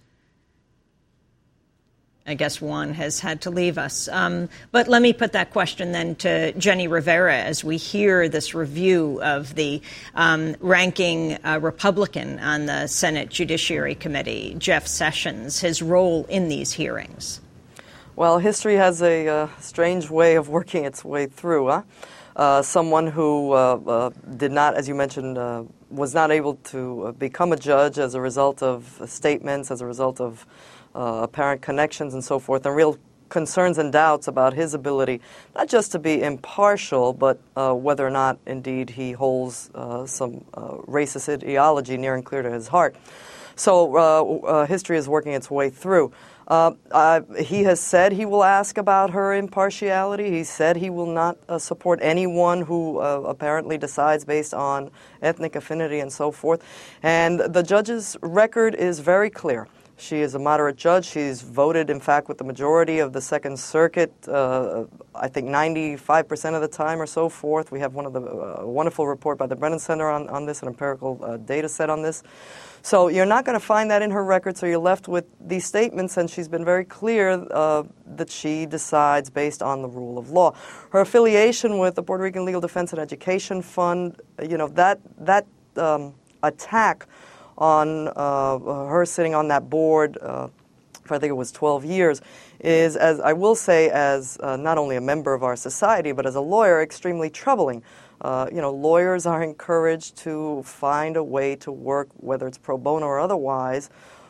I guess Juan has had to leave us. Um, but let me put that question then to Jenny Rivera as we hear this review of the um, ranking uh, Republican on the Senate Judiciary Committee, Jeff Sessions, his role in these hearings. Well, history has a uh, strange way of working its way through, huh? Uh, someone who uh, uh, did not, as you mentioned, uh, was not able to become a judge as a result of statements, as a result of Uh, apparent connections and so forth, and real concerns and doubts about his ability not just to be impartial, but uh, whether or not indeed he holds uh, some uh, racist ideology near and clear to his heart. So uh, uh, history is working its way through. Uh, uh, he has said he will ask about her impartiality. He said he will not uh, support anyone who uh, apparently decides based on ethnic affinity and so forth. And the judge's record is very clear. She is a moderate judge. She's voted, in fact, with the majority of the Second Circuit, uh, I think ninety-five percent of the time or so forth. We have one of the uh, wonderful report by the Brennan Center on, on this, an empirical uh, data set on this. So you're not going to find that in her record, so you're left with these statements, and she's been very clear uh, that she decides based on the rule of law. Her affiliation with the Puerto Rican Legal Defense and Education Fund, you know, that, that um, attack on uh, her sitting on that board uh, for I think it was twelve years, is, as I will say, as uh, not only a member of our society, but as a lawyer, extremely troubling. Uh, you know, lawyers are encouraged to find a way to work, whether it's pro bono or otherwise,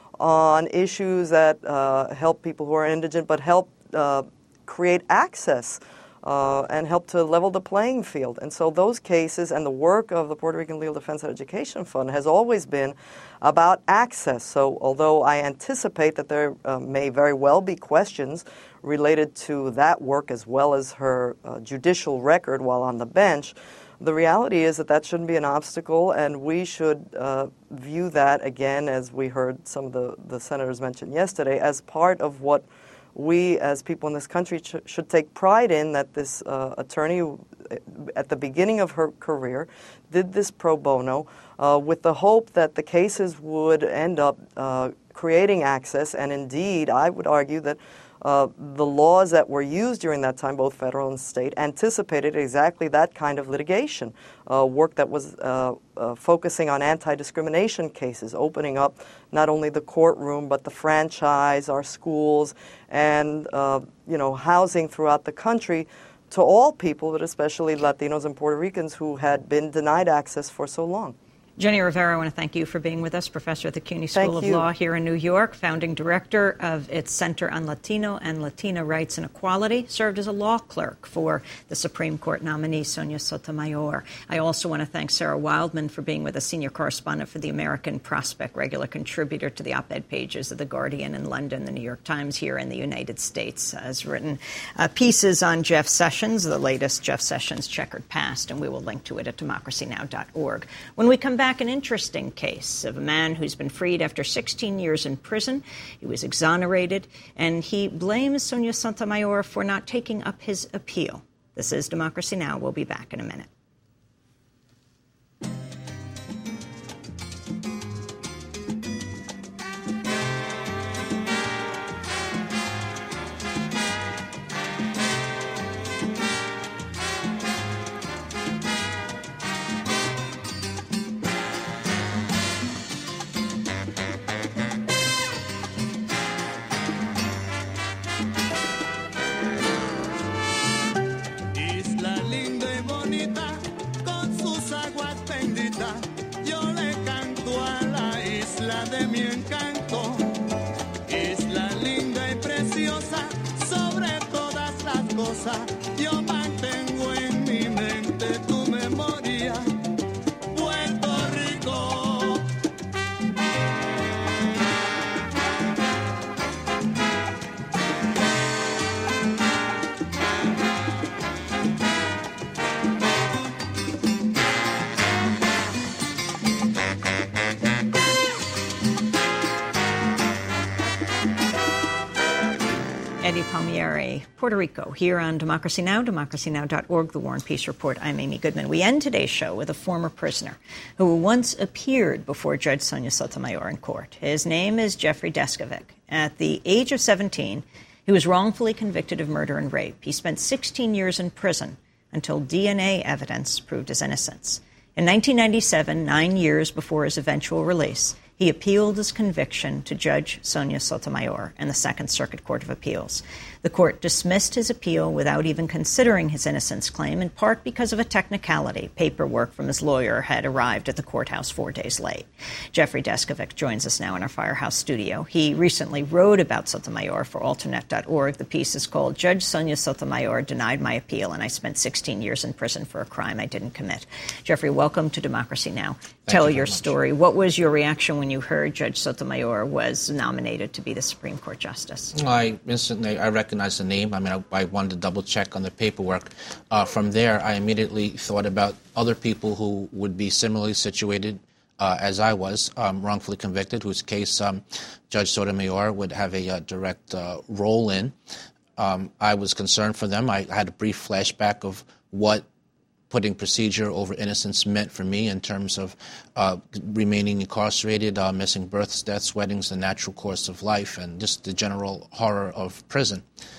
on issues that uh, help people who are indigent, but help uh, create access Uh, and help to level the playing field. And so those cases and the work of the Puerto Rican Legal Defense and Education Fund has always been about access. So although I anticipate that there uh, may very well be questions related to that work as well as her uh, judicial record while on the bench, the reality is that that shouldn't be an obstacle, and we should uh, view that, again, as we heard some of the, the senators mention yesterday, as part of what we as people in this country sh- should take pride in, that this uh, attorney at the beginning of her career did this pro bono uh, with the hope that the cases would end up uh, creating access, and indeed I would argue that Uh, the laws that were used during that time, both federal and state, anticipated exactly that kind of litigation, uh, work that was uh, uh, focusing on anti-discrimination cases, opening up not only the courtroom but the franchise, our schools, and uh, you know, housing throughout the country to all people, but especially Latinos and Puerto Ricans who had been denied access for so long. Jenny Rivera, I want to thank you for being with us, professor at the CUNY School Thank of you. Law here in New York, founding director of its Center on Latino and Latina Rights and Equality, served as a law clerk for the Supreme Court nominee Sonia Sotomayor. I also want to thank Sarah Wildman for being with us, senior correspondent for the American Prospect, regular contributor to the op-ed pages of The Guardian in London, The New York Times here in the United States, has written uh, pieces on Jeff Sessions, the latest Jeff Sessions checkered past, and we will link to it at democracy now dot org. When we come back, an interesting case of a man who's been freed after sixteen years in prison. He was exonerated, and he blames Sonia Sotomayor for not taking up his appeal. This is Democracy Now! We'll be back in a minute. Yo mantengo en mi mente tu memoria, Puerto Rico. Eddie Palmieri, Puerto Rico, here on Democracy Now!, democracy now dot org, The War and Peace Report. I'm Amy Goodman. We end today's show with a former prisoner who once appeared before Judge Sonia Sotomayor in court. His name is Jeffrey Deskovic. At the age of seventeen, he was wrongfully convicted of murder and rape. He spent sixteen years in prison until D N A evidence proved his innocence. In nineteen ninety-seven, nine years before his eventual release, he appealed his conviction to Judge Sonia Sotomayor and the Second Circuit Court of Appeals. The court dismissed his appeal without even considering his innocence claim, in part because of a technicality. Paperwork from his lawyer had arrived at the courthouse four days late. Jeffrey Deskovic joins us now in our Firehouse studio. He recently wrote about Sotomayor for alternate dot org. The piece is called Judge Sonia Sotomayor Denied My Appeal, and I Spent sixteen years in Prison for a Crime I Didn't Commit. Jeffrey, welcome to Democracy Now! Thank Tell you your very much. story. What was your reaction when you heard Judge Sotomayor was nominated to be the Supreme Court Justice? I instantly, I recognized the name. I mean, I, I wanted to double check on the paperwork. Uh, from there, I immediately thought about other people who would be similarly situated uh, as I was, um, wrongfully convicted, whose case um, Judge Sotomayor would have a uh, direct uh, role in. Um, I was concerned for them. I had a brief flashback of what putting procedure over innocence meant for me in terms of uh, remaining incarcerated, uh, missing births, deaths, weddings, the natural course of life, and just the general horror of prison.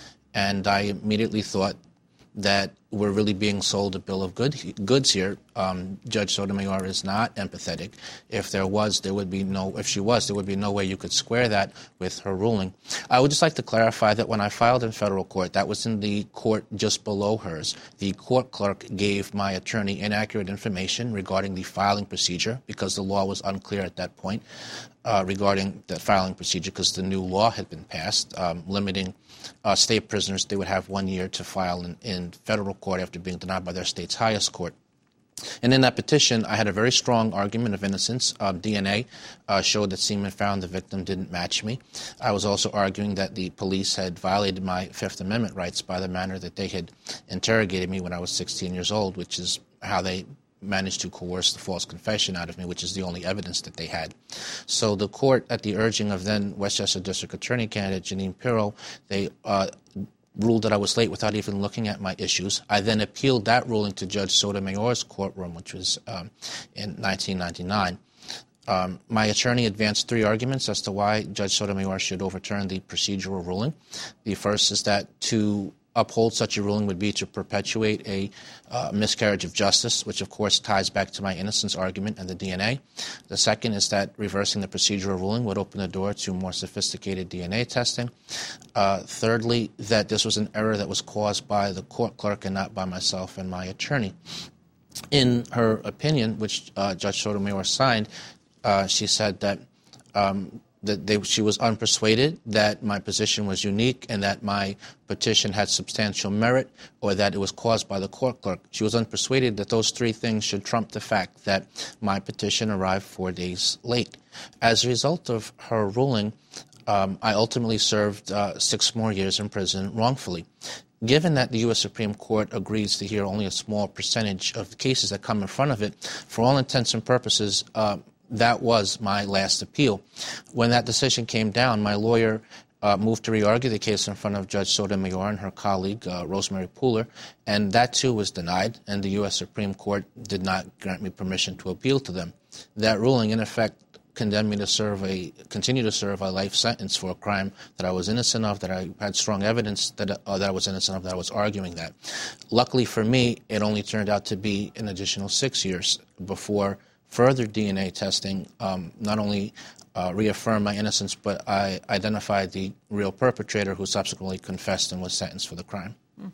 And I immediately thought that we're really being sold a bill of good, goods here. Um, Judge Sotomayor is not empathetic. If there was, there would be no, if she was, there would be no way you could square that with her ruling. I would just like to clarify that when I filed in federal court, that was in the court just below hers. The court clerk gave my attorney inaccurate information regarding the filing procedure because the law was unclear at that point uh, regarding the filing procedure because the new law had been passed um, limiting uh, state prisoners. They would have one year to file in, in federal court after being denied by their state's highest court. And in that petition, I had a very strong argument of innocence. Um, D N A uh, showed that semen found the victim didn't match me. I was also arguing that the police had violated my Fifth Amendment rights by the manner that they had interrogated me when I was sixteen years old, which is how they managed to coerce the false confession out of me, which is the only evidence that they had. So the court, at the urging of then Westchester District Attorney candidate Jeanine Pirro, they uh, ruled that I was late without even looking at my issues. I then appealed that ruling to Judge Sotomayor's courtroom, which was um, in nineteen ninety-nine. Um, my attorney advanced three arguments as to why Judge Sotomayor should overturn the procedural ruling. The first is that to uphold such a ruling would be to perpetuate a uh, miscarriage of justice, which of course ties back to my innocence argument and the D N A. The second is that reversing the procedural ruling would open the door to more sophisticated D N A testing. Uh, thirdly, that this was an error that was caused by the court clerk and not by myself and my attorney. In her opinion, which uh, Judge Sotomayor signed, uh, she said that um, that they, she was unpersuaded that my position was unique and that my petition had substantial merit or that it was caused by the court clerk. She was unpersuaded that those three things should trump the fact that my petition arrived four days late. As a result of her ruling, um, I ultimately served uh, six more years in prison wrongfully. Given that the U S Supreme Court agrees to hear only a small percentage of the cases that come in front of it, for all intents and purposes, uh, that was my last appeal. When that decision came down, my lawyer uh, moved to re-argue the case in front of Judge Sotomayor and her colleague, uh, Rosemary Pooler, and that too was denied, and the U S Supreme Court did not grant me permission to appeal to them. That ruling, in effect, condemned me to serve a, continue to serve a life sentence for a crime that I was innocent of, that I had strong evidence that, uh, that I was innocent of, that I was arguing that. Luckily for me, it only turned out to be an additional six years before further D N A testing um, not only uh, reaffirmed my innocence, but I identified the real perpetrator who subsequently confessed and was sentenced for the crime.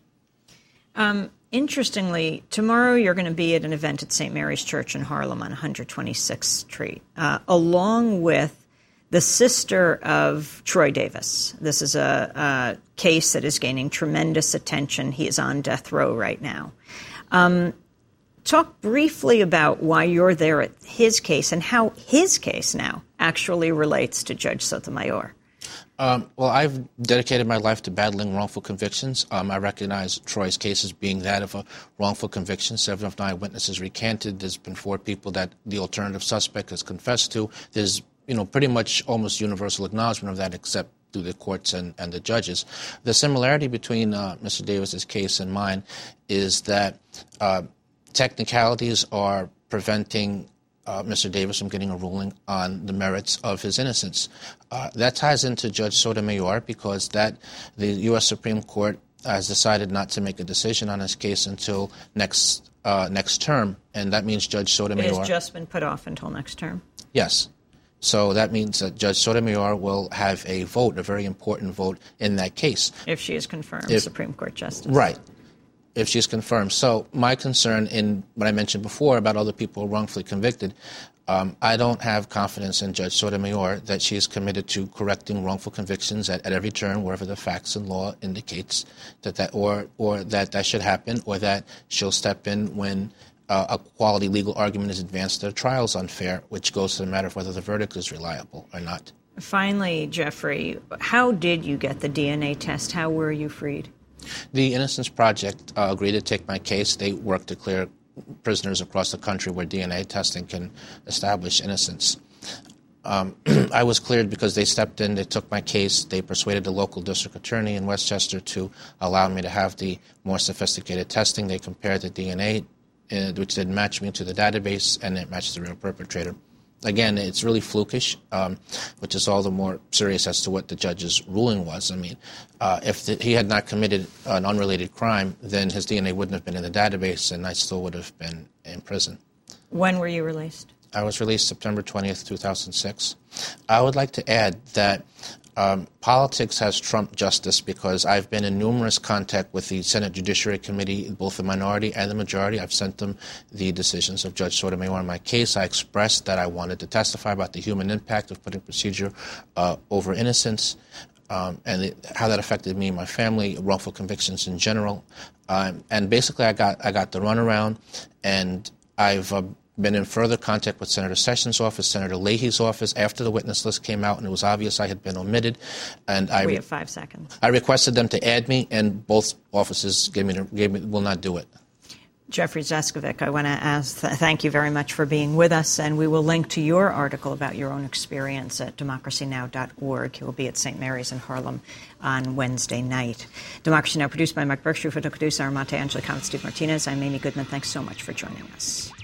Um, interestingly, tomorrow you're going to be at an event at Saint Mary's Church in Harlem on one hundred twenty-sixth Street, uh, along with the sister of Troy Davis. This is a, a case that is gaining tremendous attention. He is on death row right now. Um, Talk briefly about why you're there at his case and how his case now actually relates to Judge Sotomayor. Um, well, I've dedicated my life to battling wrongful convictions. Um, I recognize Troy's case as being that of a wrongful conviction. Seven of nine witnesses recanted. There's been four people that the alternative suspect has confessed to. There's, you know, pretty much almost universal acknowledgement of that, except through the courts and, and the judges. The similarity between uh, Mister Davis's case and mine is that uh, technicalities are preventing uh, Mister Davis from getting a ruling on the merits of his innocence. Uh, that ties into Judge Sotomayor because that the U S Supreme Court has decided not to make a decision on his case until next uh, next term, and that means Judge Sotomayor... It has just been put off until next term? Yes. So that means that Judge Sotomayor will have a vote, a very important vote in that case. If she is confirmed if, Supreme Court Justice. Right. If she's confirmed. So my concern in what I mentioned before about other people wrongfully convicted, um, I don't have confidence in Judge Sotomayor that she is committed to correcting wrongful convictions at, at every turn, wherever the facts and law indicates that that, or or that that should happen, or that she'll step in when uh, a quality legal argument is advanced that a trial is unfair, which goes to the matter of whether the verdict is reliable or not. Finally, Jeffrey, how did you get the D N A test? How were you freed? The Innocence Project uh, agreed to take my case. They work to clear prisoners across the country where D N A testing can establish innocence. Um, I was cleared because they stepped in, they took my case, they persuaded the local district attorney in Westchester to allow me to have the more sophisticated testing. They compared the D N A, uh, which didn't match me, to the database, and it matched the real perpetrator. Again, it's really flukish, um, which is all the more serious as to what the judge's ruling was. I mean, uh, if the, he had not committed an unrelated crime, then his D N A wouldn't have been in the database, and I still would have been in prison. When were you released? I was released September twentieth, two thousand six. I would like to add that um, politics has trumped justice because I've been in numerous contact with the Senate Judiciary Committee, both the minority and the majority. I've sent them the decisions of Judge Sotomayor in my case. I expressed that I wanted to testify about the human impact of putting procedure uh, over innocence um, and it, how that affected me and my family, wrongful convictions in general. Um, and basically I got I got the runaround, and I've uh, been in further contact with Senator Sessions' office, Senator Leahy's office, after the witness list came out and it was obvious I had been omitted. And I, we have five seconds. I requested them to add me, and both offices gave me, gave me will not do it. Jeffrey Zeskovic, I want to ask, th- thank you very much for being with us, and we will link to your article about your own experience at democracy now dot org. You will be at Saint Mary's in Harlem on Wednesday night. Democracy Now! Produced by Mike Berkshire, Federico Cadusa, Armante Angelica, and Steve Martinez. I'm Amy Goodman. Thanks so much for joining us.